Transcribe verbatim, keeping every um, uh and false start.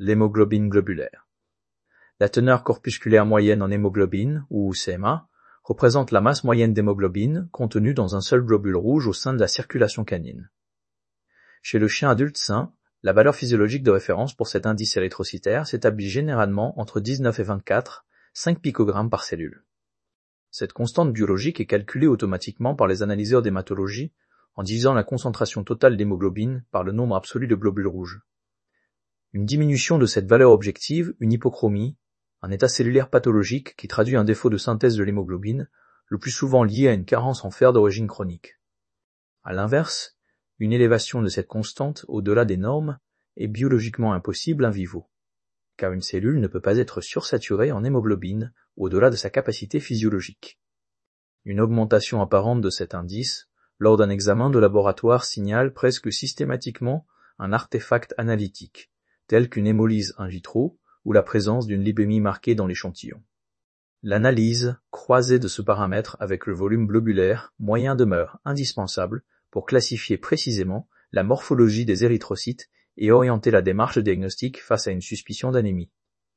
l'hémoglobine globulaire. La teneur corpusculaire moyenne en hémoglobine, ou C M A, représente la masse moyenne d'hémoglobine contenue dans un seul globule rouge au sein de la circulation canine. Chez le chien adulte sain, la valeur physiologique de référence pour cet indice érythrocytaire s'établit généralement entre dix-neuf et vingt-quatre, cinq picogrammes par cellule. Cette constante biologique est calculée automatiquement par les analyseurs d'hématologie en divisant la concentration totale d'hémoglobine par le nombre absolu de globules rouges. Une diminution de cette valeur objective, une hypochromie, un état cellulaire pathologique qui traduit un défaut de synthèse de l'hémoglobine, le plus souvent lié à une carence en fer d'origine chronique. À l'inverse, une élévation de cette constante au-delà des normes est biologiquement impossible in vivo, car une cellule ne peut pas être sursaturée en hémoglobine au-delà de sa capacité physiologique. Une augmentation apparente de cet indice, lors d'un examen de laboratoire, signale presque systématiquement un artefact analytique, tel qu'une hémolyse in vitro ou la présence d'une lipémie marquée dans l'échantillon. L'analyse croisée de ce paramètre avec le volume globulaire moyen demeure indispensable pour classifier précisément la morphologie des érythrocytes et orienter la démarche diagnostique face à une suspicion d'anémie.